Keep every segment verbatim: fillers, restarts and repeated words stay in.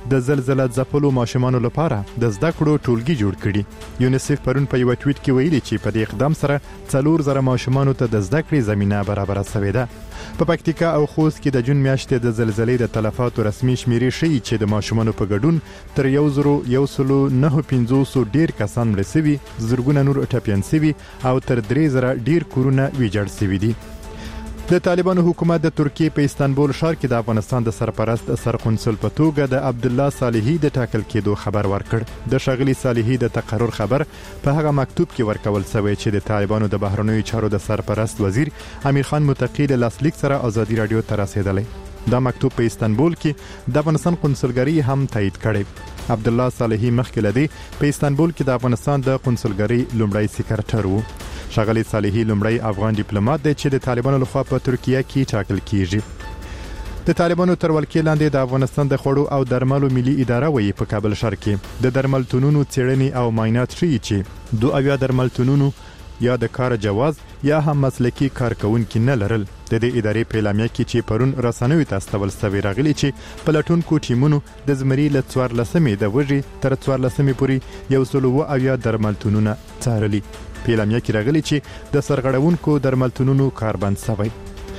د زلزلې ځپلو ماشومانو لپاره د زده کړو ټولګي جوړ کړي. یونیسف پرون په یو ټویټ کې ویلي چې په دې اقدام سره څلور زره ماشومانو ته د زده کړې زمينه برابره شوې ده. په پکتیکا او خوست کې د جون میاشتې د زلزلې د تلفاتو رسمي شمیرې ښیي چې د ماشومانو په ګډون تر یو زرو یو سلو نهه پنځوس ډیر کسان مړه شوي، زرګونه نور ټپیان شوي او تر درې زره ډیر کورونه ویجاړ شوي دي. د طالبانو حکومت د ترکیه په استانبول ښار کې د افغانستان د سرپرست سرقنصل په توګه د عبد الله صالحي د ټاکل کېدو خبر ورکړ. د ښاغلي صالحي د تقرر خبر په هغه مکتوب کې ورکول شوی چې د طالبانو د بهرنیو چارو د سرپرست وزیر امیر خان متقی له لاسلیک سره ازادي رادیو ته رسیدلی. دا مکتوب په استانبول کې د افغانستان قنصلګری هم تایید کړی. عبد الله صالحي مخکې لدی په استانبول کې د افغانستان د قنصلګری لومړی سکرټر وو. ښاغلي صالحي لومړی افغان ډیپلوماټ دی چې د طالبانو لخوا په ترکیه کې ټاکل کیږي. د طالبانو تر ولکې لاندې د افغانستان د خوړو او درملو ملي اداره وایي په کابل ښار کې د درملتونونو څېړنې او معاینات ښیي چې دوه اویا درملتونونو یا د کار جواز یا هم مسلکي کارکونکي نه لرل. د دې ادارې په اعلامیه کې چې پرون رسنیو ته استول شوی راغلی چې پلټونکو ټیمونو د زمري له څوارلسمې د وژې تر څوارلسمې پورې یو سل اویا درملتونونه څارلي. په اعلامیه کې راغلی چې د سرغړونکو درملتونونو کار بند شوی.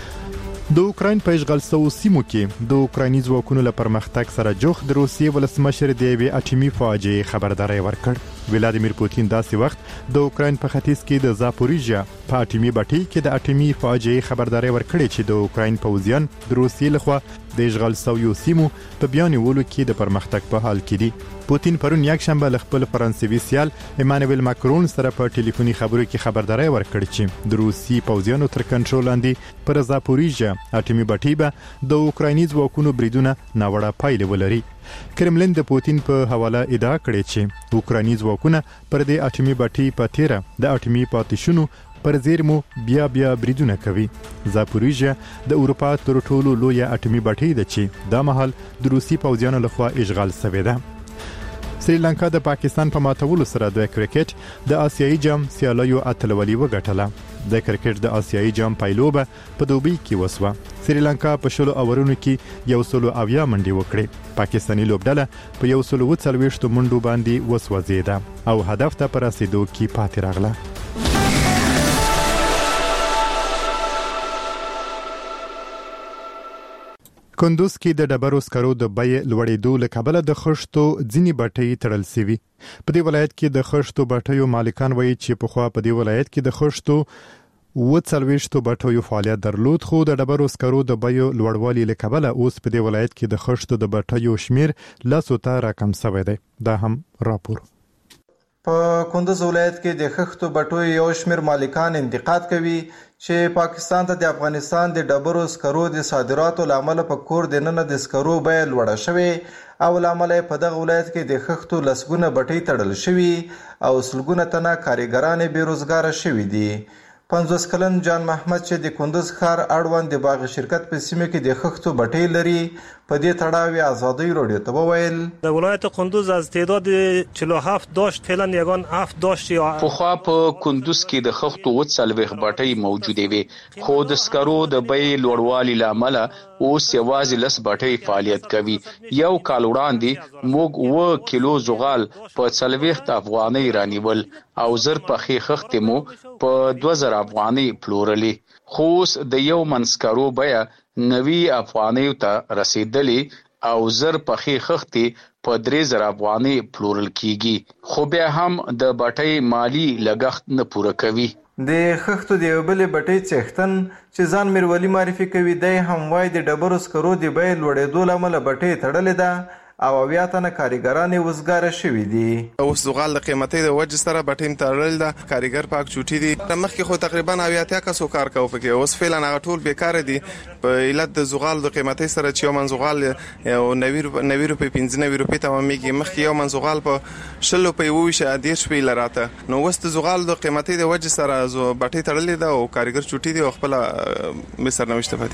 د اوکراین په اشغال شویو سیمو کې د اوکرایني ځواکونو له پرمختګ سره جوخ د روسیې ولسمشر د یوې اټومي فاجعې خبرداری ورکړ. ولادیمیر پوتین داسې وخت د اوکراین په ختیځ کې د زاپوریژیا په اټومي بټۍ کې د اټومي فاجعې خبرداری ورکړي چې د اوکراین پوځیان د روسیې لخوا د اشغال شویو سیمو په بیان ویلو کې د پرمختګ په حال کې دي. پوتین پرون یک شنبه له خپل فرانسوي سیال ایمانوئل ماکرون سره په ټلیفوني خبرو کې خبرداری ورکړ چې د روسي پوځیانو تر کنټرول لاندې پر زاپوریژیا اټومي بټۍ به د اوکرایني ځواکونو بریدونه ناوړه پایلې ولري. کرملین د پوتین په حواله ادعا کړې چې اوکرایني ځواکونه پر دې اټومي بټۍ په تیره د اټومي پاتې شونو پر زیرمو بیا بیا بریدونه کوي. زاپوریژیا د اروپا تر ټولو لویه اټومي بټۍ ده چې دا مهال د روسي پوځیانو لخوا اشغال شوې ده. سریلانکا د پاکستان په ماتولو سره د کرکټ د آسیایي جام سیالیو اتلولي وګټله. د کرکټ د آسیایي جام پایلوبه په دوبۍ کې وسوه. سریلانکا په شلو اورونو کې یو سلو اویا منډې وکړې. پاکستاني لوبډله په یو سلو څلوېښتو منډو باندې وسوځېده او هدف ته په رسیدو کې پاتې راغله. کندوز کې د ډبرو سکرو د بیې لوړېدو له کبله د خښتو ځینې بټۍ تړل شوي. په دې ولایت کې د خښتو بټیو مالکان وایي چې پخوا په دې ولایت کې د خښتو اووه څلوېښتو بټیو فعالیت درلود، خو د ډبرو سکرو د بیو لوړوالي له کبله اوس په دې ولایت کې د خښتو د بټیو شمیر لسو ته راکم شوی دی. دا هم راپور. په کندوز ولایت کې د خښتو بټیو یو شمیر مالکان انتقاد کوي چې پاکستان ته د افغانستان د ډبرو سکرو د صادراتو لامل په کور د نن د سکرو بیه لوړه شوې او لامل په دغه ولایت کې د خښتو لسګونه بټۍ تړل شوي او سلګونه تنه کارګران بیروزګار شوي دي. پنځوس کلن جان محمد چې د کندوز ښار اړوند د باغ شرکت په سیمه کې د خښتو بټۍ لري په دې تړاو آزادی رادیو ته وویل در ولایت کندوز از تعداد چهل و هفت داشت فعلا یگان هفت داشت. پخوا په کندوز کې د خښتو اووه څلوېښت بټۍ موجودې وي، خو د سکرو د بیې لوړوالي له امله اوس یوازې لس بټۍ فعالیت کوي. یو کال وړاندې موږ اووه کیلو زغال په څلوېښت افغانۍ رانیول او زر پخې خښتې مو په دوه زره افغانۍ پلورلې، خو اوس د یو من سکرو بیه نوي افغانیو ته رسیدلی او زر پخې خښتې په درې زره افغانۍ پلورل کیږي، خو بیا هم د بټۍ مالی لګښت نه پوره کوي. د خښتو د یو بلې بټۍ څښتن چې ځان میرولی معرفي کوي دی هم وایي د ډبرو سکرو د بیې لوړېدو له امله بټۍ تړلې ده او اویا تنه کارګران یې وزګاره شوي دي. اوس زغال د قیمتۍ د وجې سره بټۍ تړل ده، کارګر پاک چوټي دي. مخکې خو تقریبا اویا اتیا کسو کار کوو پکې، اوس فعلا هغه ټول بیکاره دي په علت د زغال د قیمتۍ سره چې یو من زغال یو نوي روپۍ پنځه نوي روپۍ تمامېږي. مخکې یو من زغال په شل روپۍ اوویشت دېرش روپۍ لراته، نو اوس د زغال د قیمتۍ د وجې سره بټۍ تړلې ده او کارګر چوټي دي او خپله بې سرنوشته پاتې شو.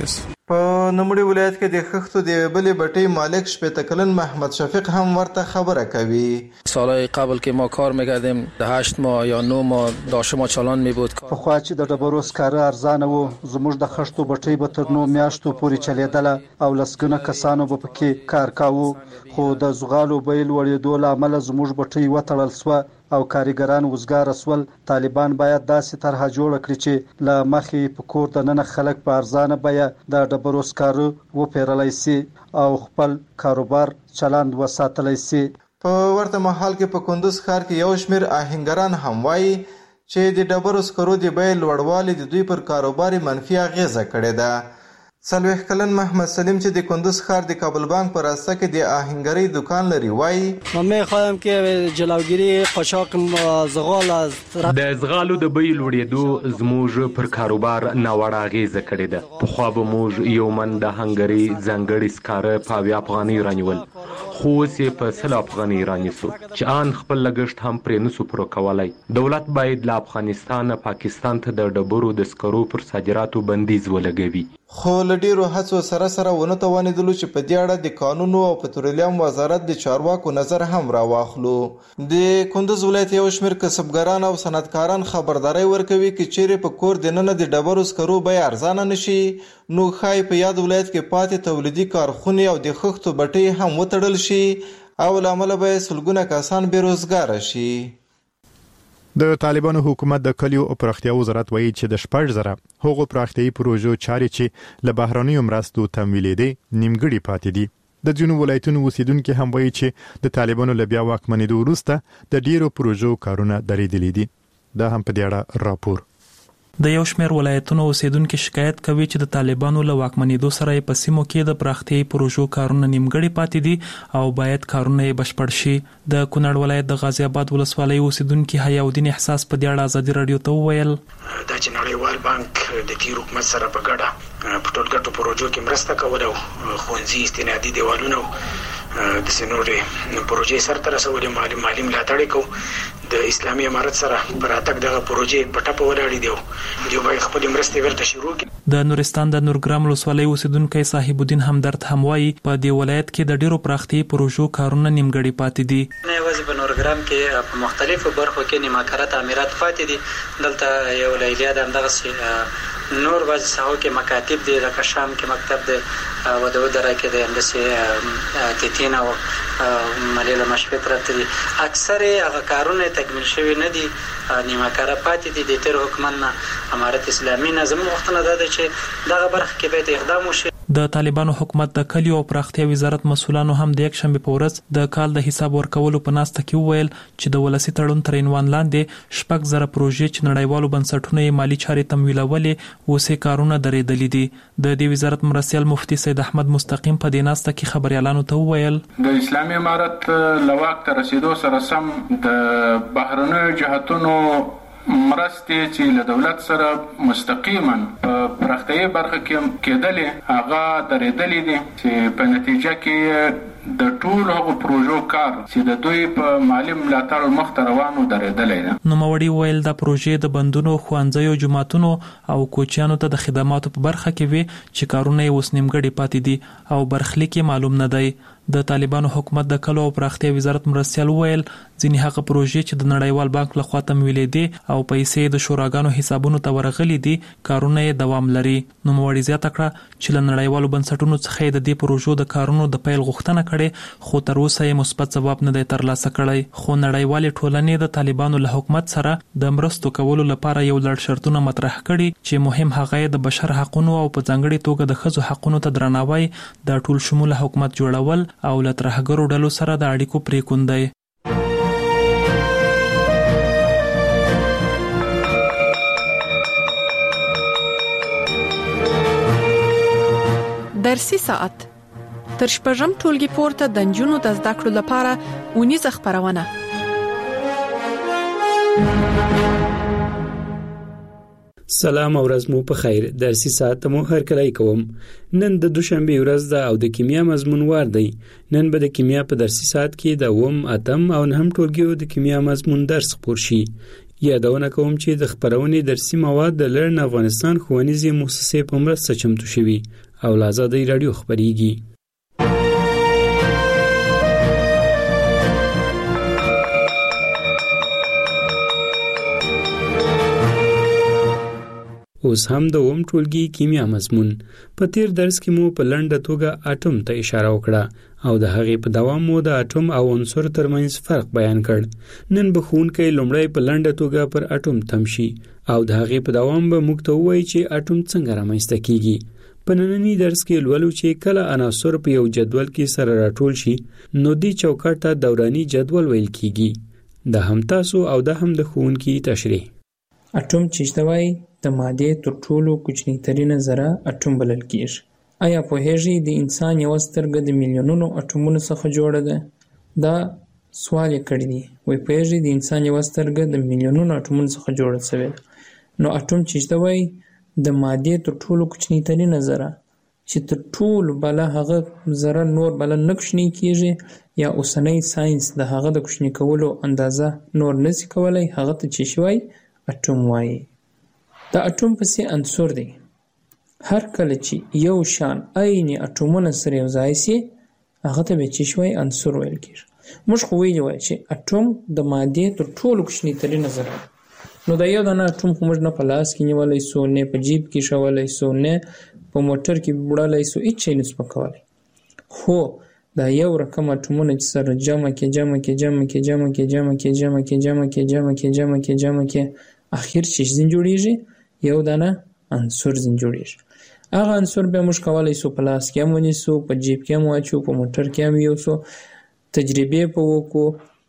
په نوموړي ولایت کې د خښتو د یوې بلې بټۍ مالک شپېته کلن محمد شفیق هم ورته خبره کوي. سالهای قبل که ما کار میکردیم هشت ماه یا نه ماه داشت ما چالان میبود. پخوا چې د ډبرو سکاره ارزانه وو زموږ د خښتو بټۍ به تر نو میاشتو پورې چلیدله او لسګونه کسانو به پکې کار کاوه، خو د زغالو بیې لوړېدو له امله زموږ بټۍ وتړل سوه او کارګران وزګاره سول. طالبان باید داسې طرحه جوړه کړي چې له مخې په کور دننه خلک په ارزانه بیه د ډبرو سکاره وپیرلی سي او خپل کاروبار چلند وساتلی سي. په ورته مهال کې په کندوز ښار کې یو شمېر آهنګران هم وایي چې د ډبرو سکرو د بیې لوړوالی د دوی پر کاروبار منفي اغیزه کړې ده. څلوېښت کلن محمد سلیم چې د کندوز ښار د کابل بانک په راسته کې د آهنګرۍ دکان لري وایي من میخوایم که جلوگیری قاچاق زغال از د زغالو د بیې لوړېدو زموږ پر کاروبار ناوړه اغیزه کړې ده. پخوا به موږ یو من د آهنګرۍ ځانګړي سکاره په اویا افغانۍ رانیول، خو اوس یې په سل افغانۍ رانیسو چې ان خپل لګښت هم پرې نسو پوره کولی. دولت باید له افغانستان پاکستان ته د ډبرو د سکرو پر صادراتو بندیز ولګوي. خو له ډیرو هڅو سره سره ونه توانېدلو چې په دې اړه د قانون او پټرولیم وزارت د چارواکو نظر هم راواخلو. د کندوز ولایت یو شمېر کسبګران او صنعتکاران خبرداری ورکوي چې چیرې په کور دننه د ډبرو سکرو بیه ارزانه نشي نو ښایي په یاد ولایت کې پاتې تولیدي کارخونې او د خښتو بټۍ هم وتړل شي او له امله به سلګونه کسان بېروزګاره شي. د طالبانو حکومت د کلیو او پراختیا وزارت وایي چې د شپږ زره هغو پراختیایي پروژو چارې چې له بهرنیو مرستو تمویلېدې نیمګړې پاتې دي. د ځینو ولایتونو اوسیدونکي هم وایي چې د طالبانو له بیا واکمنېدو وروسته د ډیرو پروژو کارونه درېدلي دي. دا هم په دې اړه راپور. د یو شمېر ولایتونو اوسیدونکو شکایت کوي چې د طالبانو له واکمنېدو سره په سیمو کې د پراختیایي پروژو کارونه نیمګړي پاتې دي او باید کارونه یې بشپړ شي. د کونړ ولایت د غازی آباد ولسوالۍ اوسیدونکي حیاودین احساس په دې اړه ازادي رادیو ته وویل دا چې نړیوال بانک د تیر حکومت سره په ګډه په ټولګټو پروژو کې مرسته کوله او ښوونځي استنادي دیوالونه د سينورې پروژې سره تر رسولې مالی مالی ملاتړ کو د اسلامي امارت سره پر اتک دغه پروژې په ټاپه ولاړې دی دی به خپل مرستې ورته شروع کړي. د نورستان د نورګرام ولسوالۍ اوسیدونکو صاحب الدین همدرد هم وایي په دې ولایت کې د ډیرو پراختیایي پروژو کارونه نیمګړي پاتې دي. نه یوازې په نورګرام کې په مختلفو برخو کې نیمکره تعمیرات پاتې دي. دلته یو لیلیا د همدغه نور بعض ساحو کې مکاتب دي لکه شام کې مکتب دی او د ودره کې د هندسې تیتین او ملیله مشفق راته دي. اکثر هغه کارونه تکمیل شوي نه دي، نیمکره پاتې دي. د تیر حکومت نه امارت اسلامي نظم وختونه ده چې دغه برخه کې باید اقدام وشي. د طالبانو حکومت د کلیو او پراختیا وزارت مسولانو هم د یک شنبه په ورځ د کال د حساب ورکولو په ناسته کې وویل چې د ولسی تړون تر عنوان لاندې شپږ زره پروژې چې نړیوالو بنسټونو یې مالی چارې تمویلولې اوسې کارونه درېدلي دي. د دې وزارت مرستیال مفتي سید احمد مستقیم په دې ناسته کې خبريالانو ته وویل د اسلامي امارت لواک تر رسیدو سره سم د بهرنیو جهاتونو مرستې چې له دولت سره مستقیما په پراختیایي برخه کې کېدلې هغه درېدلې دي چې په نتیجه کې د ټول هغو پروژو کار چې د دوی په مالی ملاتړ مخ ته روانو درېدلې ده. نو موري ویل د پروژې د بندونو خوانځيو جماعتونو او کوچیانو ته د خدماتو په برخه کې وي چې کارونه یې اوس نیمګړي پاتې دي او برخلیک معلوم نه دی. د طالبانو حکومت د کلو او پراختیا وزارت مرستیال ویل ځینې هغه پروژې چې د نړیوال بانک لخوا تمویلې دي او پیسې د شوراګانو حسابونو ته ورغلي دي کارونه یې دوام لري. نو موري زیاته کړه چې له نړیوالو بنسټونو څخه د دې پروژو د کارونو د پیل غوښتنه کړي خو تر اوسه یې مثبت ځواب نه دی ترلاسه کړی. خو نړیوال ټولنې د طالبانو له حکومت سره د مرستو کولو لپاره یو لړ شرطونه مطرح کړي چې مهم هغه د بشر حقوقو او په ځانګړي توګه د ښځو حقوقو ته درناوی، د ټول شموله حکومت جوړول او له ترهګرو ډلو سره د اړیکو پریکون دی. درسي ساعت تر شپږم ټولګي پورته د نجونو د زده کړو لپاره اونیزه خبرونه. سلام او ورځ مو په خیر. درسي ساعت مو هر کله کوم. نن د دوشنبه ورځ ده او د کیمیا مضمون وار دی. نن به د کیمیا په درسي ساعت کې د اوم، اتم او نهم ټولګیو د کیمیا مضمون درس خپور شي. یادونه کوم چې د خبرونې درسي مواد د لرن افغانستان ښوونیزې مؤسسې په مرسته چمتو شوي او له ازادۍ راډیو خبرېږي. اوس هم د اوم ټولګي کیمیا مضمون په تیر درس کې مو په لنډه توګه اټوم ته اشاره وکړه او د هغې په دوام مو د اټوم او عنصر ترمنځ فرق بیان کړ. نن به ښوونکی لومړی په لنډه توګه پر اټوم تم شي او د هغې په دوام به موږ ته ووایي چې اټوم څنګه رامنځته کیږي. په ننني درس کې لولو چې کله عناصر په یو جدول کې سره راټول شي نو دې چوکاټ ته دوراني جدول ویل کیږي. دا هم تاسو او دا هم د ښوونکي تشریح. اټوم چې ته وایي د مادې تر ټولو کوچنی ترینه ذره اټوم بلل کیږي. آیا پوهیږئ د انسان یو سترګه د میلیونونو اټومونو څخه جوړه ده؟ دا سوال یې کړی دی. وایي پوهیږئ د انسان یو سترګه د میلیونونو اټومونو څخه جوړه شوې ده. نو اټوم چې ته وایي د مادې تر ټولو کوچنی ترینه ذره چې تر ټولو بله هغه ذره نور بله نه کوچنی کیږي یا اوسنی ساینس د هغه د کوچنی کولو اندازه نور نشي کولی، هغه ته چې شي وایي اټوم وایي. د اټوم پسې عنصر دی. هر کله چې یو شان عیني اټومونه سره یو ځای شي هغه ته به چې شوی عنصر ویل کېږي. موږ خو ویلي وای چې اټوم د مادې تر ټولو کوچنی ترینه ذره ده. نو دا یو دانه اټوم خو موږ نه په لاس کې نیولی سو، نه په جیب کې ایښولی سو، نه په موټر کې وړلی سو، هېڅ شی نسو پکولی. خو دا یو رقم اټومونه چې سره جمع کې جمع کې جمع کې جمع کې جمع کې جمع کې جمع کې جمع کې جمع کې جمع کې اخر چې ځین جوړیږي یو دانه عنصر ځین جوړیږي. هغه عنصر بیا موږ کولی سو په لاس کې هم ونیسو، په جیب کې هم واچو، په موټر کې هم یوسو، تجربې په وکړو،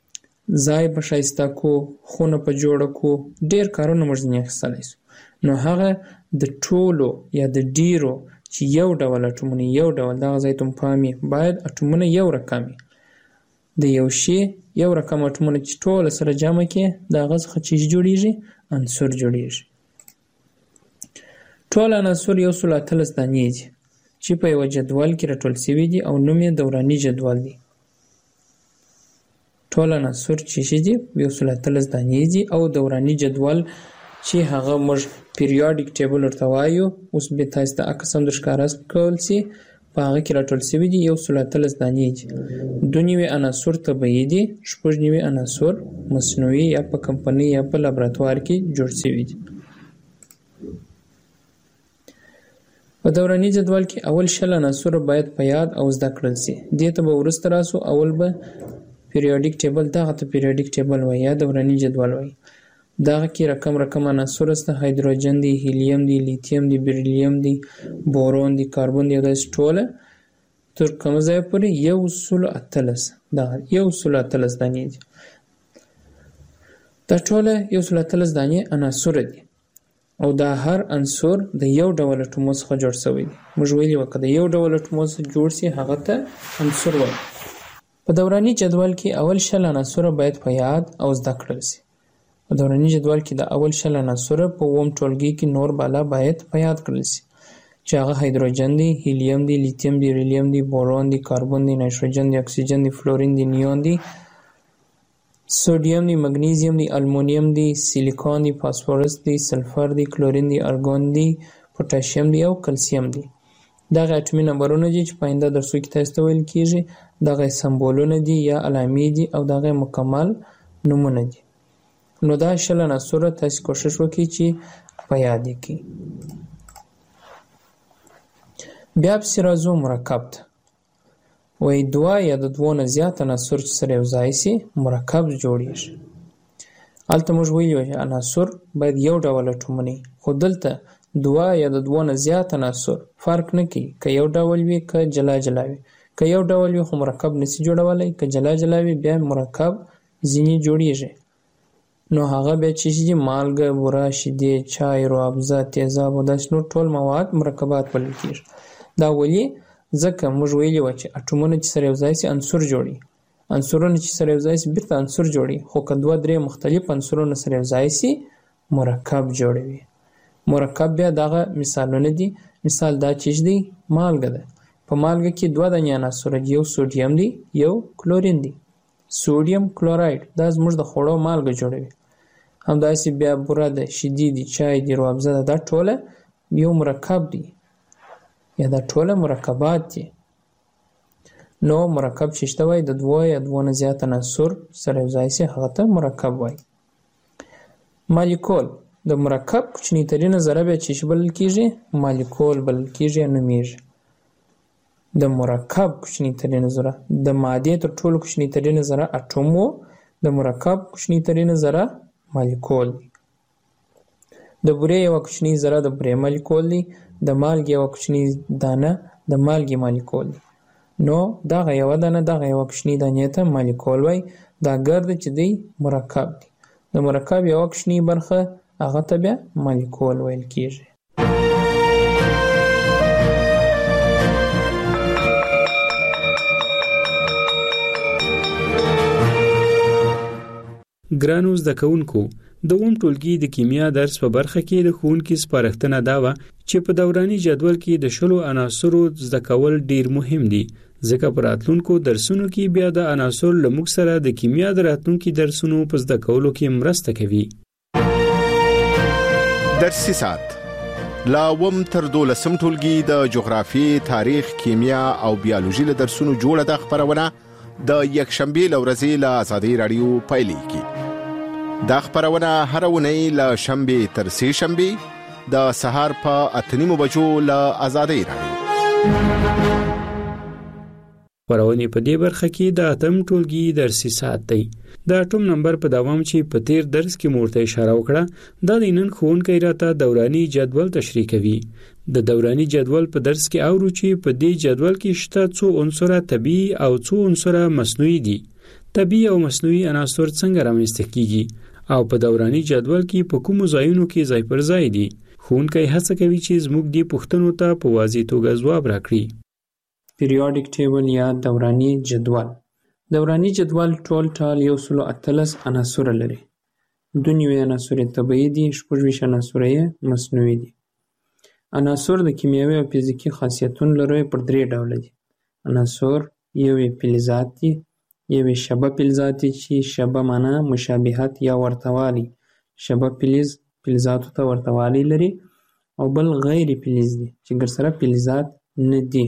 ځای په ښایسته کو، خونه په جوړه کو، ډېر کارونه موږ ځینې اخیستلی سو. نو هغه د ټولو یا د ډېرو چې یو ډول اټومونه یو ډول دغه ځای ته پام وي باید اټومونه یو رقم وي. د یو شي یو رقم اټومونه چې ټوله سره جمع کړې د هغه څخه چې جوړیږي عنصر جوړیږي. ټول عناصر یو سل اتلس دانې دي چې په یوه جدول کې راټول شوي دي او نوم یې دوراني جدول دی. ټول عناصر چې شي دي یو سل اتلس دانې دي او دوراني جدول چې هغه موږ پیریاډیک ټیبل ورته وایو، اوس به تاسو ته عکس هم درښکاره کول شي، په هغه کې راټول شوي دي یو سل اتلس دانې دي. دوه نوي عناصر طبیعي دي، شپږ نوي عناصر مصنوعي یا په کمپنۍ یا په لابراتوار کې جوړ شوي دي. په دوراني جدول کې اول شل عناصر باید په یاد او زده کړل شي. دې ته به وروسته راسو. اول به پیریاډیک ټیبل، دغه ته پیریاډیک ټیبل وایي یا دوراني جدول وایي. دغه کې رقم رقم عناصر شته، هایدروجن دی، هیلیم دی، لیتیم دی، بریلیم دی، بورون دی، کاربن دی، داسې ټوله تر کومه ځایه پورې یو سل اتلس دغه یو سل اتلس دانې دي. دا ټوله یو سل اتلس دانې عناصر دي او دا هر عنصر د یو ډول اټومو څخه جوړ شوی دی. موږ ویلي وو که د یو ډول اټومو څخه جوړ شي هغه ته عنصر وایي. په دوراني جدول کې اول شل عناصر باید په یاد او زده کړل شي. په دوراني جدول کې د اول شل عناصر په اووم ټولګي کې نور بالا باید په یاد کړل شي چې هغه هایدروجن دی، هیلیم دی، لیتیم دی، ریلیم دی، بورون دی، کاربن دی، نایتروجن دی، اکسیجن دی، فلورین دی، نیون دی، سودیم دی، مګنیزیم دی، المونیم دی، سیلیکون دی، فاسفورس دی، سلفر دی، کلورین دی، ارګون دی، پوتاشیم دی او کلسیم دی. دغه اټومي نمبرونه دي چې په آینده درسو کې تاسو ته ویل کېږي. دغه سمبولونه دي یا علامې دي او دغه مکمل نومونه دي. نو دا شل عناصر تاسو کوشش وکړئ چې په یاد کړئ. بیا پسې راځو مرکب ته. وایي دوه یا د دوو نه زیات عناصر چې سره یو ځای شي مرکب جوړیږي. هلته موږ ویلي وو چې عناصر باید یو ډول اټومونه وي، خو دلته دوه یا د دوو نه زیات عناصر فرق نه کوي که یو ډول وي که جلا جلا وي. که یو ډول وي خو مرکب نشي جوړولی، که جلا جلا وي بیا مرکب ځینې جوړیږي. نو هغه بیا چې دي مالګه، بوره، شیدې، چای، روابزه، تیزاب او داسې نور ټول مواد مرکبات بلل کېږي. دا ولې؟ ځکه موږ ویلي وو چې اټومونه چې سره یو ځای شي عنصر جوړي، عنصرونه چې سره یو ځای شي بېرته عنصر جوړي، خو که دوه درې مختلف عنصرونه سره یو ځای شي مرکب جوړوي. مرکب بیا دغه مثالونه دي. مثال دا چې دی مالګه ده. په مالګه کې دوه دانې عناصر دي، یو سوډیم دی یو کلورین دی. سوډیم کلوراید دا زموږ د خوړو مالګه جوړوي. همداسې بیا بوره ده، شیدې دي، چای دی، روابزه ده، دا ټوله یو مرکب دی. یا دا ټوله مرکبات دي. نو مرکب چې شته وای د دوه یا دوه نه زیات عناصر سره یو ځای سي هغه ته مرکب وای. مالیکول د مرکب کوچنی ترینه ذره بیا چې بلل کیږي مالیکول بلل کیږي یا نومیږي. د مرکب کوچنی ترینه ذره د مادې تر ټولو کوچنی ترینه ذره اټوم وو، د مرکب کوچنی ترینه ذره مالیکول دی. د بورې یو کوچنی ذره د بورې مالیکول دی، د مالګې یو کوچنی دانه د مالګې مالیکول دی. نو دغه یو دانه دغه یو کوچنی دانې ته مالیکول وای. دا ګرد چې دی مرکب دی. د مرکب یو کوچنی برخه هغه ته بیا مالیکول ویل کیږي. ګرانو زده کوونکو، د اووم ټولګي د کیمیا درس په برخه کې د ښوونکي سپارښتنه دا وه چې په دوراني جدول کې د شلو عناصرو زده کول ډیر مهم دي، ځکه په راتلونکو درسونو کې بیا د عناصر له موږ سره د کیمیا د راتلونکي درسونو په زده کولو کې مرسته کوي. درسي ساعت لا اووم تر دولسم ټولګي د جغرافي، تاریخ، کیمیا او بیولوژي له درسونو جوړه ده خبرونه د یکشنبه لورځي له آزادۍ رادیو پیلېږي. دا خبرونه هر ونی له شنبه تر سه شنبه د سهار په اته نیمو بجو له آزادۍ رادیو. خبرونه په دې برخه کې د اتم ټولګي درسي ساعت دی. دا اټوم نمبر په دوام چې په تیر درس کې مورته اشاره وکړه، دا د نن ښوونکی راته دوراني جدول تشریح کوي. د دوراني جدول په درس کې اورو چې په دې جدول کې شته څو عنصر طبيعي او څو عنصر مصنوعي دي. طبيعي او مصنوعي عناصر څنګه رامنځته کیږي او په دوراني جدول کې په کومو ځایونو کې ځای پر ځای دي. ښوونکی هڅه کوي چې زموږ دې پوښتنو ته په واضح توګه ځواب راکړي. پیریوډیک ټیبل یا دوراني جدول. دوراني جدول ټول ټال یو سلو اتلس عناصر لري. دوه نوي عناصر طبيعي دي، شپږ ویشت عناصر یې مصنوعي دي. عناصر د کیمیاوي او فزیکي خاصیتونو لري پر درې ډوله دي. عناصر یو فلزات دي، یو شبه فلزات دي چې شبه معنا مشابهت یا ورتوالی، شبه فلز فلزاتو ته ورتوالی لري، او بل غیر فلز دي چې ګرسره فلزات نه دي.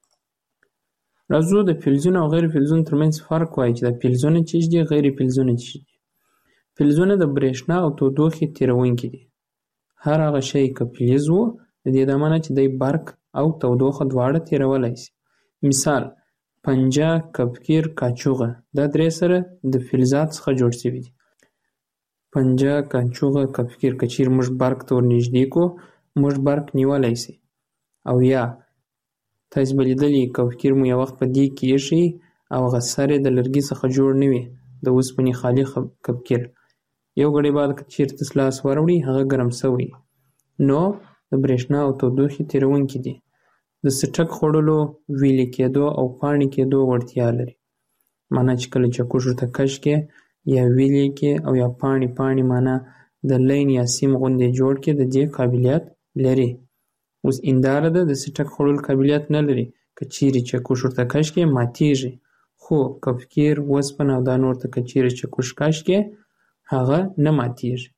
راځو د فلزونو او غیر فلزونو ترمنځ فرق وایي چې د فلزونه چې دي غیر فلزونه چې دي. فلزونه د برېښنا او تودوخې تیرونکي دي. هر هغه شی که فلز وو د دې د معنی چې د برق او تودوخه دواړه تیرولای شي. مثال پنجه، کپکیر، کاچوغه دا درې سره د فلزات څخه جوړ شوي دي. پنجه، کاچوغه، کپکیر کچیر موږ برق ته ورنږدې کو موږ برق نیولای شي. او یا تاسو به لیدلي کپکیر مو یو وخت په دې کې ایښي او هغه سر یې د لرګي څخه جوړ نه وي، د اوسپنې خالي کپکیر. یو غړی بعد که چیرته لاس وروړي هغه ګرم شوی نو د برېښنا او تودوخې تیرونکي دي. د سټک خوړلو، ویلې کېدو او پاڼې کېدو وړتیا لري. معنا چې کله چکش ورته کش کې یا ویلې کې او یا پاڼې پاڼې معنا د لین یا سیم غوندې جوړ کې د دې قابلیت لري. اوس انداره ده د سټک خوړلو قابلیت نه لري، که چیرې چکش ورته کش کې ماتیږي، خو کپکیر، وسپنه او دا نور ته که چیرې چکش کش کې هغه نه ماتیږي.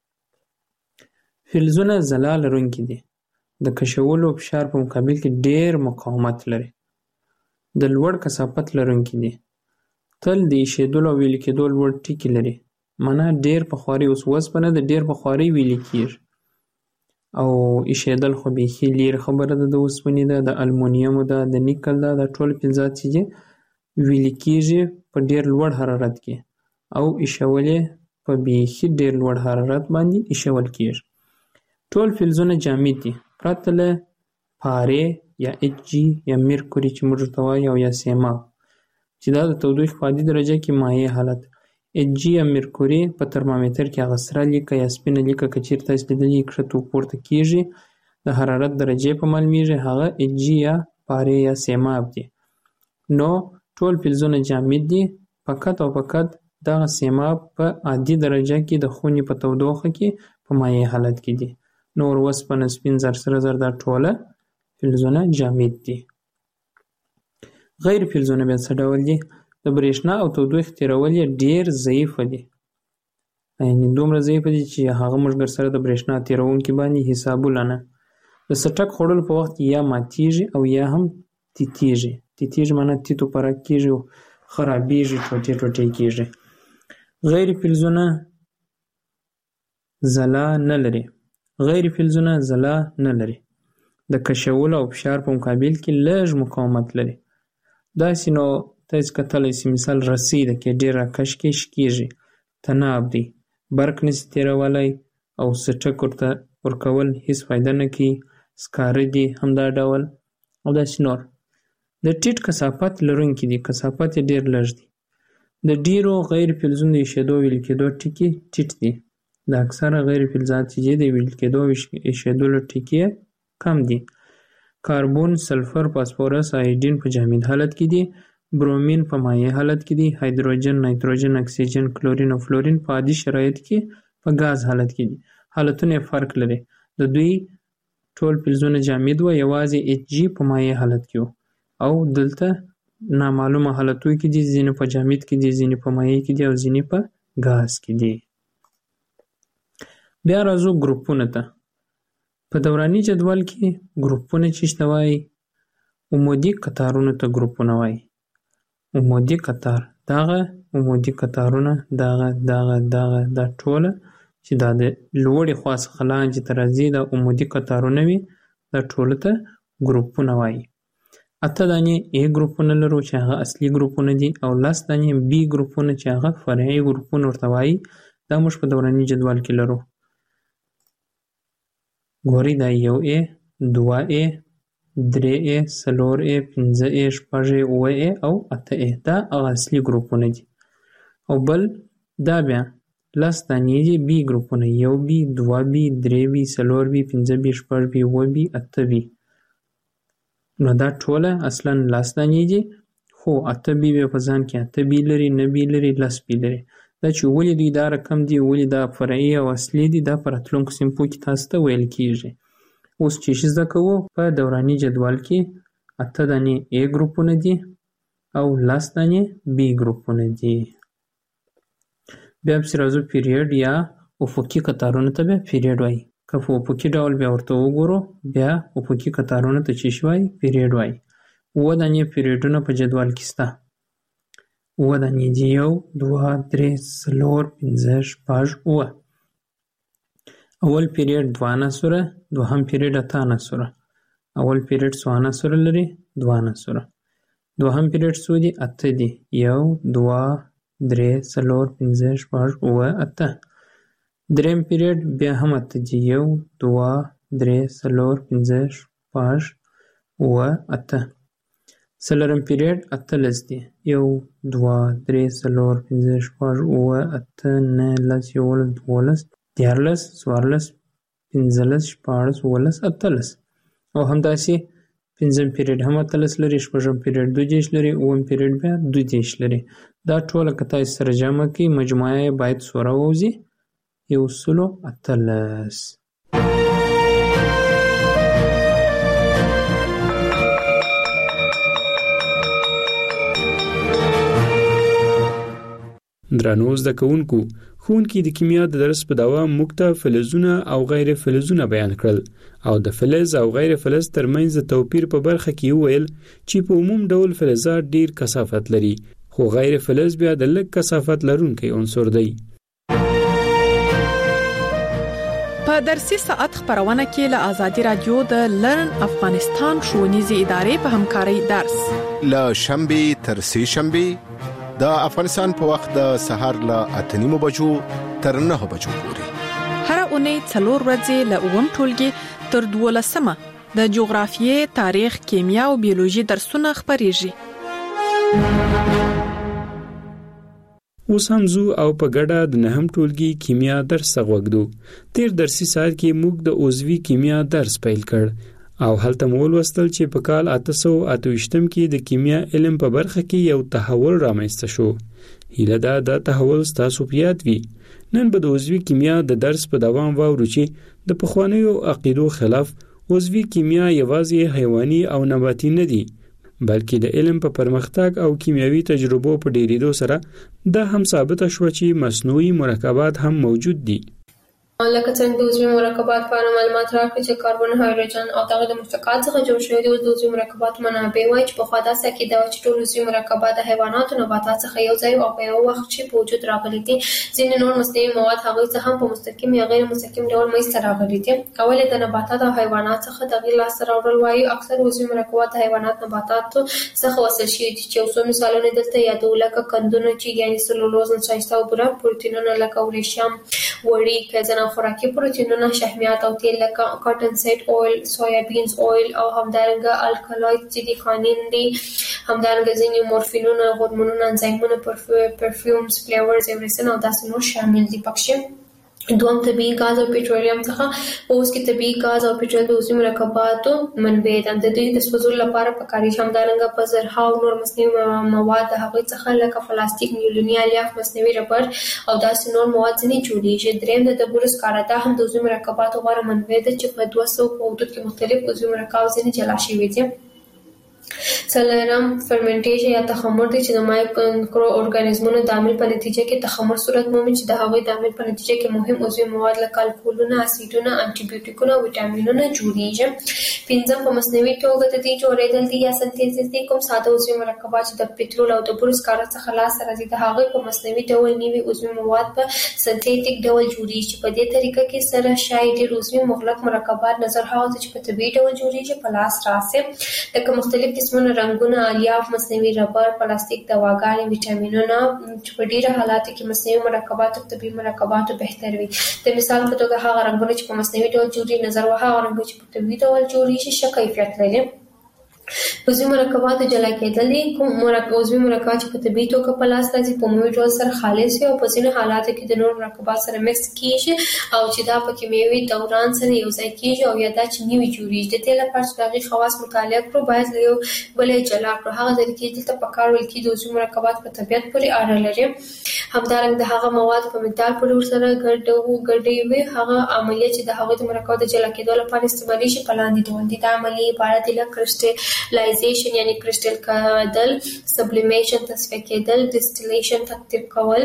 فلزونه ځلا لرونکي دي. د کشولو فشار په مقابل کې ډیر مقاومت لري. د لوړ کثافت لرونکي دي. تل د ایشېدلو او ویلې کېدو لوړ ټکي لري. معنا ډیر په خواري، اوس وسپنه د ډیر په خواري ویلې کېږي او ایشېدل خو بیخي لرې خبره ده. د اوسپنې ده، د المونیمو ده، د نیکل ده، دا ټول فلزات چې ویلې کېږي په ډیر لوړ حرارت کې او ایشول یې په بیخي ډیر لوړ حرارت باندې ایشول کېږي. ټول فلزونه جامد دي پرته له پارې یا اچ جي یا مرکوري چې موږ ورته وایو او یا سیماب چې دا د تودوخې په عادي درجه کې مایع حالت. اچ جي یا مرکوري په ترمامیتر کې هغه سره لیکه یا سپینه لیکه که چیرته تاسو لیدلي کښته پورته کېږي د حرارت درجې په معلومیږي، هغه اچ جي یا پارې یا سیماب دي. نو ټول فلزونه جامد دي، فقط او فقط دغه سیماب په عادي درجه کې د خونې په تودوخه کې په مایع حالت کې دي. نور وسپنه، سپین زر، سره زر دا ټوله فلزونه جامد دي. غیر فلزونه بیا څه ډول دي؟ د برېښنا او تودوخې تیرول یې ډېر ضعیفه دي. یعنې دومره ضعیفه دي چې هغه موږ ورسره د برېښنا تیرونکي باندې حسابونه نه. د سټک خوړلو په وخت یا ماتیږي او یا هم تیتیږي. تیتیږي معنی تیتو پرک کیږي او خرابیږي، ټوټې ټوټې کیږي. غیر فلزونه ځلا نه لري. غیر فلزونه ځلا نه لري. د کشولو او فشار په مقابل کې لږ مقاومت لري. داسې نو تاسو کتلی سي مثال رسۍ ده کې ډېر راکش کې شکیږي، تناب دی، برق نشي تیرولی او سټک ورته ورکول هیڅ فایده نه کوي. سکاره دي همدا ډول او داسې نور. د ټیټ کثافت لرونکي دي، کثافت یې ډېر لږ دی. د ډیرو غیر فلزونو د ایشېدو ویل کېدو ټکي ټیټ دي. د اکثره غیر فلزات چې د ویل کېدو ایشېدو ټکي کم دي. کاربون، سلفر، فاسفورس، آیودین په جامد حالت کې دي. برومین په مایع حالت کې دي. هایدروجن، نایتروجن، اکسیجن، کلورین او فلورین په عادي شرایطو کې په غاز حالت کې دي. حالتونه فرق لري. د دوی ټول فلزونه جامد و، یوازې اچ جی په مایع حالت کې و او دلته نامعلومه حالتو کې دي، ځینې په جامد کې دي، ځینې په مایع کې دي او ځینې په غاز کې دي. بیا راځو ګروپونو ته. په دوراني جدول کې ګروپونه چې شته وایي، عمودي قطارونو ته ګروپونه وایي. عمودي قطار دغه عمودي قطارونه دغه دغه دغه دا ټوله چې دا د لوړې خوا څخه لاندې ته راځي دا عمودي قطارونه وي، دا ټوله ته ګروپونه وایي. اته دانې A ګروپونه لرو چې هغه اصلي ګروپونه دي او لس دانې B ګروپونه چې هغه فرعي ګروپونه ورته وایي. دا موږ په دوراني جدول کې لرو. ګورئ دا یو A، دوه A، درې A، څلور A، پنځه A، شپږ A، اووه A او اته A. دا هغه اصلي ګروپونه دي. او بل دا بیا لس دانې دي B ګروپونه، یو B، دوه B، درې B، څلور B، پنځه B، شپږ B، اووه B، اته B. نو دا ټوله اصلا لس دانې دي، خو اته بي په ځان کې اته بي لري، نه بي لري، لس بي لري. دا چې ولې دوی دا رقم دي، ولې دا فرعي او اصلي دي، دا په راتلونکو صنفو کې تاسو ته ویل کېږي. اوس چې زده کوو په دوراني جدول کې اته دانې A ګروپونه دي او لس دانې B ګروپونه دي. بیا پسې راځو پیریډ یا افقي قطارونو ته بیا پیریډ وایي. که په افقي ډول بیا ورته وګورو بیا افقي قطارونو ته چې شي وایي پیریډ وایي. اووه دانې پیریډونه په جدول کې شته. اووه دانې دي، یو، دوه، درې، څلور، پنځه، شپږ، اووه. اول پیریډ دوه عناصره، دوهم پیریډ اته عناصره. اول پیریډ څو عناصره لري؟ دوه عناصره. دوهم پیریډ څو دي؟ اته دي، یو، دوه، درې، څلور، پنځه، شپږ، اووه، اته. دریم پیریډ بیا هم اته دي، یو، دوه، درې، څلور، پنځه، شپږ، اووه، اته. څلورم پیریډ اتلس دي، یو، دوه، درې، څلور، پنځه، شپږ، اووه، اته، نهه، لس، یوولس، دولس، دیارلس، څوارلس، پنځلس، شپاړس، اوولس، اتلس. او همداسې پنځم پیریډ هم اتلس لري، شپږم پیریډ دوه دېرش لري، اووم پیریډ بیا دوه دېرش لري. دا ټوله که تاسو سره جمع کړئ مجموعه یې باید څو راووځي؟ یو سلو اتلس. درنو زده کوونکو، ښوونکي د کیمیا د درس په دوام موږ ته فلزونه او غیر فلزونه بیان کړل او د فلز او غیر فلز ترمنځ د توپیر په برخه کې وویل چې په عموم ډول فلزات ډیر کثافت لري خو غیر فلز بیا د لږ کثافت لرونکی عنصر دی. په درسي ساعت خبرونه کې له آزادي رادیو د لرن افغانستان ښوونیزې ادارې په همکارۍ درس له شنبه تر سه شنبه د افغانستان په وخت د سهار له اته نیمو بجو تر نهه بجو پورې هر اونۍ څلور ورځې له اووم ټولګي تر دولسمه د جغرافیې، تاریخ، کیمیا او بیولوژي درسونه خبريږي. اوس هم زو او په ګډه د نهم ټولګي کیمیا درس غوږدو. تیر درسي ساعت کې موږ د عضوي کیمیا درس پیل کړ او هلته مول وستل چې په کال اته سوه اته ویشتم کې د کیمیا علم په برخه کې یو تحول رامنځته شو. هیله ده دا تحول ستاسو په یاد وي. نن به د عضوي کیمیا د درس په دوام واورو چې د پخوانیو عقیدو خلاف عضوي کیمیا یوازې حیواني او نباتي نه دي بلکې د علم په پرمختګ او کیمیاوي تجربو په ډیریدو سره دا هم ثابت شو چې مصنوعي مرکبات هم موجود دي. لکه څنګه د عضوي مرکبات په اړه معلومات راکړي چې کاربن، هایدروجن او دغه د مشتقات څخه جوړ شوي دي. د عضوي مرکبات منابع وایي چې پخوا داسې عقیده وه چې ټول عضوي مرکبات د حیواناتو نباتات څخه یو ځای او په یو وخت کې په وجود راغلي دي. ځینې نور مصنوعي مواد هغوی څه هم په مستقیم یا غیر مستقیم ډول منځته راغلي دي. اول د نباتات او حیوانات څخه تغییر لاسته راوړل وایي. اکثر عضوي مرکبات د حیوانات نباتاتو څخه وصل شوي دي چې یو څو مثالونه دلته یادو، لکه قندونه چې یعنې سلولوز، نشایسته او بوره، پروتینونه لکه ورېښم، وړي، پیزن او خوراکي پروتینونه، شحمیات او تیل لکه کاټن سیډ اویل، سویابینز اویل او همدارنګه الکالوید چې دي کانین دي. همدارنګه ځینې مورفینونه، هورمونونه، انزایمونه، پرفیومز، فلیورز، ایورسن او داسې نور شامل دي پکې. دوم طبیعي غاز او پېټرولیم څخه اوس کې طبیعي غاز او پېټرول د عضوي مرکباتو منبع ده. د دوی د سوځولو لپاره پکاري. همدارنګه په زرهاو نور مصنوعي مواد د هغوی څخه لکه پلاستیک، نیولوني الیاف، مصنوعي ربر او داسې نور مواد ځینې جوړیږي. دریم د ډبرو سکاره، دا هم د عضوي مرکباتو غوره منبع ده چې په دوه سوه په حدود کې مختلف عضوي مرکبات ځینې جلا شوي دي. څلورم فرمنټیشن یا تخمر دی چې د مایکرو ارګانیزمونو د عمل په نتیجه کې تخمر صورت مومي چې د هغوی د عمل په نتیجه کې مهم عضوي مواد لکه الکولونه، اسیدونه، انټي بیوټیکونه او ویټامینونه جوړیږي. پنځم په مصنوعي توګه د دې جوړېدل دي یا سنتیز دي. کوم ساده عضوي مرکبات چې د پټرول او د ډبرو سکاره څخه لاسته راځي د هغوی په مصنوعي ډول نوي عضوي مواد په سنتیټیک ډول جوړیږي. په دې طریقه کې سره شاید ډېر عضوي مغلق مرکبات نظر هغه چې په طبیعي ډول جوړیږي په لاس راسي، لکه مختلف قسمونه رنګونه، الیاف، مصنوعي ربر، پلاستیک، دواګانې، ویټامینونه چې په ډیره حالاتو کې مصنوعي مرکبات او طبیعي مرکبات بهتر وي. د مثال په توګه هغه رنګونه چې په مصنوعي ډول جوړي نظر وه هغه رنګونه چې په طبیعي ډول جوړیږي ښه کیفیت لري. عضوي مرکبات جلا کېدل دي. کوم مرکب عضوي مرکبات چې په طبیعي توګه په لاس راځي په عمومي ډول سره خالص وي او په ځینو حالاتو کې د نور مرکبات سره مکس کیږي او چې دا په کیمیاوي دوران سره یو ځای کیږي او یا دا چې نوي جوړیږي. د دې لپاره چې د هغې خواص مطالعه کړو باید له یو بل یې جلا کړو. هغه ځای کې دلته په کار ویل کېږي د عضوي مرکبات په طبیعت پورې اړه لري. همدارنګه د هغه مواد په مثال په لور سره ګډې وي. هغه عملیه چې د هغوی د مرکباتو د جلا کېدو لپاره استعمالیږي په لاندې ډول دي. دا عملیې عبارت دي له کرسټلایزیشن یعنی کرسټل کېدل، سبلیمیشن تصفیه کېدل، ډسټیلیشن تقطیر کول،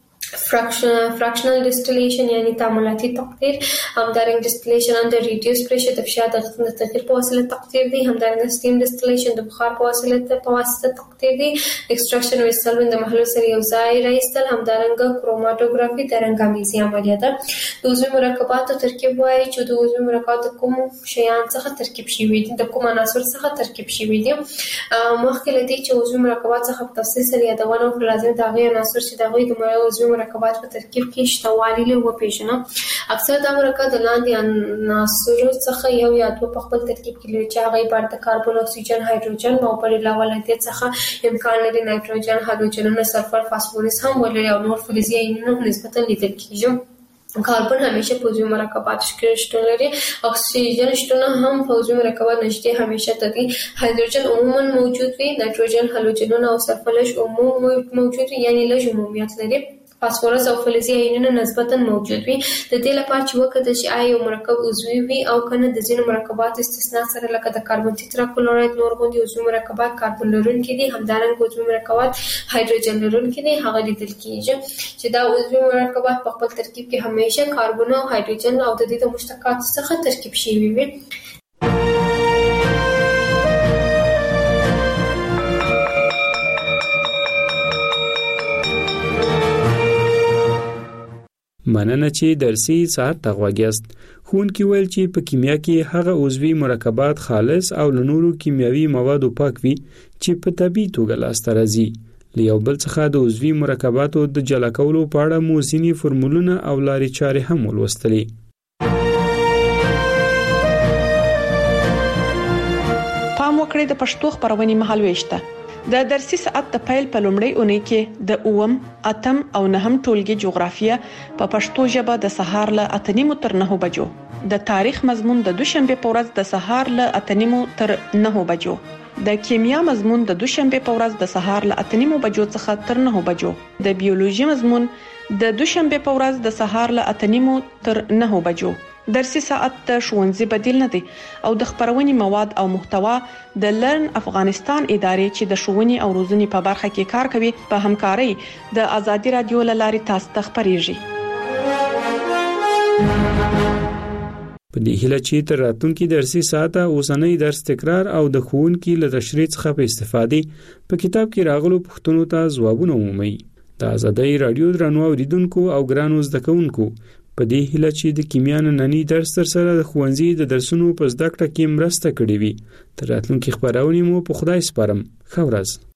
فراکشنل ډسټیلیشن یعنی تعاملاتي تقطیر، همدارنګه ډسټیلیشن اندر ریډیوس پریشر د فشار د تغییر په وسیله تقطیر دی. همدارنګه سټیم ډسټیلیشن د بخار په وسیله په واسطه تقطیر دی. ایکسټراکشن او سلوین د محلول سره یو ځای راایستل. همدارنګه کروماتوګرافي د رنګامیزي عملیه ده. د عضوي مرکباتو ترکیب وایي چې د عضوي مرکباتو کوم شیان څخه ترکیب شوي دي، د کوم عناصر څخه ترکیب شوي دي. مخکې له دې چې عضوي مرکبات څخه په تفصیل سره یادونه وکړو لازم د هغې عناصر چې د هغوی د عضوي مرکبات په ترکیب کې شته والي له وپېژنو. اکثر دا مرکب د لاندې عناصرو څخه یو یا دوه په خپل ترکیب کې لري چې هغه عبارت د کاربن، اکسیجن، هایدروجن او پر علاوه له دې څخه امکان لري نایتروجن، هالوجنونه، سلفر، فاسفورس هم ولري او نور فلزي آیونونه نسبتا لیدل کېږي. کاربن همیشه په عضوي مرکباتو کې شتون لري. اکسیجن شتون هم په عضوي مرکبات نږدې همیشه تدي. هایدروجن عموما موجود وي. نایتروجن، هالوجنونه او سلفر لږ عموم موجود وي یعنی لږ عمومیت لري. فاسفورس او فلزي آیونونه نسبتا موجود وي. د دې لپاره چې وکړو چې آیا یو مرکب عضوي وي او کنه د ځینو مرکباتو استثناء سره لکه د کاربن تیترا کلوراید نور غوندي عضوي مرکبات کاربن لرونکي دي. همدارنګه عضوي مرکبات هایدروجن لرونکي دي. هغه لیدل کېږي چې دا عضوي مرکبات په خپل ترکیب کې همیشه کاربن او هایدروجن او د دې د مشتقاتو څخه ترکیب شوي وي. مننه چې درسي ساعت ته غوږیاست. ښوونکي ویل چې په کیمیا کې هغه عضوي مرکبات خالص او له نورو کیمیاوي موادو پاک وي چې په طبیعي توګه لاسته راځي. له یو بل څخه د عضوي مرکباتو د جلا کولو په اړه مو ځینې فورمولونه او لارې چارې هم ولوستلې. پام وکړئ د پښتو خبرونې مهال وېشته. د درسي ساعت د پیل په لومړۍ اونۍ کې د اووم، اتم او نهم ټولګي جغرافیه په پښتو ژبه د سهار له اته نیمو تر نهو بجو، د تاریخ مضمون د دوشنبه په ورځ د سهار له اته نیمو تر نهو بجو، د کیمیا مضمون د دوشنبه په ورځ د سهار له اته نیمو بجو څخه تر نهو بجو، د بیولوژي مضمون د دوشنبه په ورځ د سهار له اته نیمو تر نهو بجو. درسي ساعت د ښوونځي بدیل نه دی او د خبرونې مواد او محتوا د لرن افغانستان ادارې چې د ښوونې او روزنې په برخه کې کار کوي په همکارۍ د ازادي رادیو له لارې تاسو ته خبريږي. په دې هیله چې تر راتلونکي درسي ساعته اوسنۍ درس تکرار او د ښوونکي له تشریح څخه په استفادې په کتاب کې راغلو پوښتنو ته ځوابونه ومومئ. د آزادۍ راډیو درنو اوریدونکو او ګرانو زده کوونکو په دې هیله چې د کیمیا نننی درس تر سره د ښوونځي د درسونو په زده کړه کې مرسته کړې وي. تر راتلونکي خپرونې مو په خدای سپارم. ښه ورځ.